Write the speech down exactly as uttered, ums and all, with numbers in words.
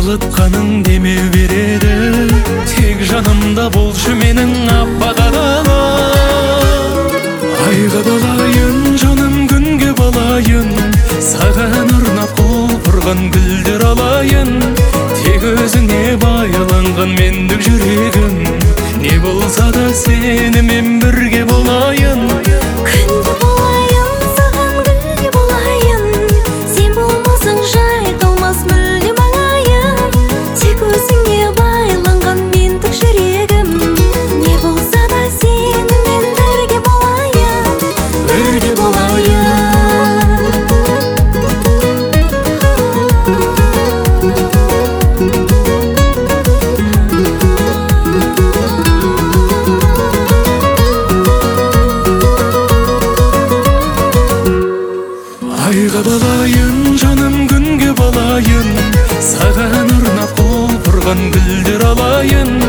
жылытқаның демеу береді. Тек жанымда болшы менің аппақ аралым. Айға балайын, жаным күнге балайын, саған арнап құлпырған гүлдер алайын. Тек өзіңе байланған мендік жүрегім, не болса да сенімен бірге болайын. Күнде болайын, саған гүлге болайын, сен болмасаң жай қалмас мүлде маңайым. Тек өзіңе байланған мендік жүрегім, не болса да сенімен бірге болайын, бірге болайын. Айға балайын, жаным күнге балайын, саған арнап құлпырған гүлдер алайын.